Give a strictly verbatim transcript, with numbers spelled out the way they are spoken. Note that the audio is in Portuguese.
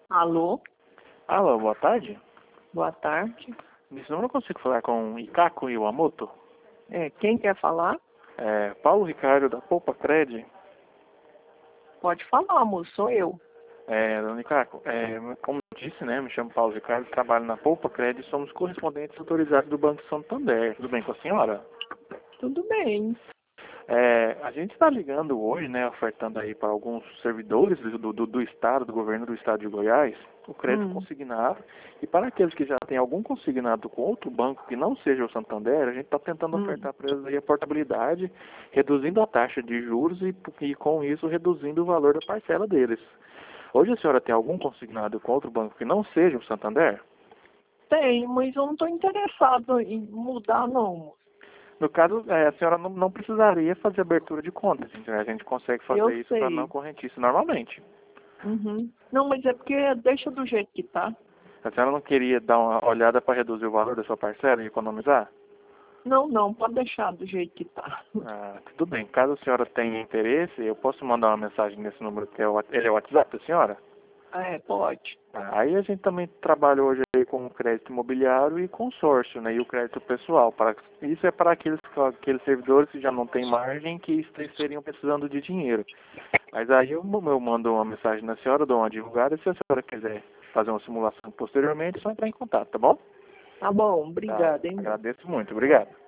Alô, Alô, boa tarde. boa tarde. Nesse número eu consigo falar com o Ikako Iwamoto? É, quem quer falar? É, Paulo Ricardo da Poupa Cred. Pode falar, moço, sou eu. É, dona Ikako, é, como eu disse, né, me chamo Paulo Ricardo, trabalho na Poupa Cred e somos correspondentes autorizados do Banco Santander. Tudo bem com a senhora? Tudo bem. É, a gente está ligando hoje, né, ofertando aí para alguns servidores do, do, do Estado, do governo do Estado de Goiás, o crédito Hum, consignado. E para aqueles que já têm algum consignado com outro banco que não seja o Santander, a gente está tentando hum. ofertar para eles aí a portabilidade, reduzindo a taxa de juros e, e com isso reduzindo o valor da parcela deles. Hoje a senhora tem algum consignado com outro banco que não seja o Santander? Tem, mas eu não estou interessado em mudar, não, moço. No caso, é, a senhora não, não precisaria fazer abertura de conta. Assim, a gente consegue Eu fazer isso para não sei. correntice normalmente. Uhum. Não, mas é porque deixa do jeito que tá. A senhora não queria dar uma olhada para reduzir o valor da sua parcela e economizar? Não, não, pode deixar do jeito que tá. Ah, tudo bem. Caso a senhora tenha interesse, eu posso mandar uma mensagem nesse número que é o, ele é o WhatsApp da senhora? É, pode. Ah, aí a gente também trabalha hoje aí com o crédito imobiliário e consórcio, né? E o crédito pessoal. Para, isso é para aqueles, aqueles servidores que já não têm margem que estariam precisando de dinheiro. Mas aí eu, eu mando uma mensagem na senhora, dou uma divulgada, e se a senhora quiser fazer uma simulação posteriormente, é só entrar em contato, tá bom? Tá bom, Tá, obrigada, hein, moço. agradeço muito, obrigado.